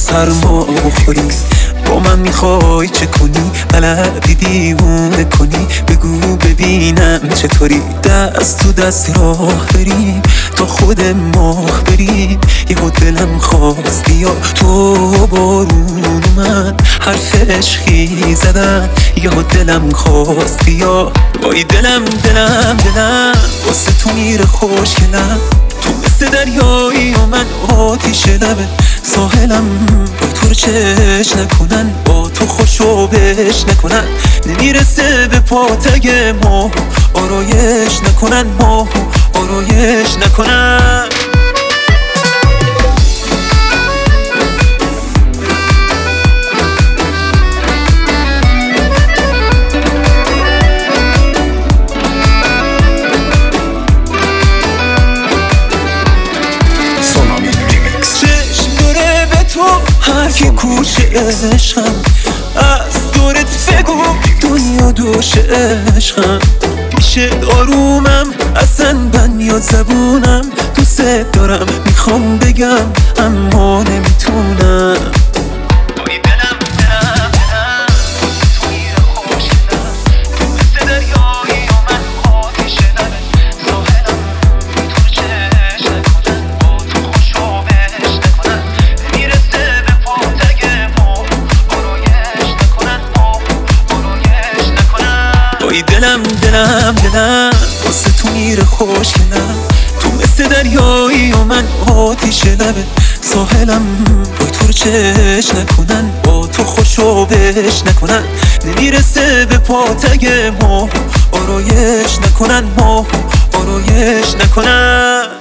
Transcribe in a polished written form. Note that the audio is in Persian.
سرما بخوری. با من میخوای چه کنی؟ بلدی دیوونه کنی؟ بگو ببینم چطوری. دست تو دست راه بریم تا خود ماه بریم. یهو دلم خواست بیا تو بارون اومد، حرف عشقی زدن. یهو دلم خواست بیا، وای دلم واسه تو میره خوشگلم. تو مثل دریایی و من آتیش لبه ساحلم. با تو رو چش نکنن، با تو خوشو بش نکنن. نمیرسه به پاتگ ماه، آرایش نکنن ماه، آرایش نکنن. هر کی کوچه عشقم، از دورت بگو دنیا دوش عشقم. پیشت آرومم، اصلا بند میاد زبونم. دوست دارم میخوام بگم اما نمیتونم. دلم واسه تو میره خوشگلم. تو مثل دریایی و من آتیش لبه ساحلم. وای تو رو چش نکنن، با تو خوشو بش نکنن. نمیرسه به پاتگ ماه، آرایش نکنن ماه، آرایش نکنن.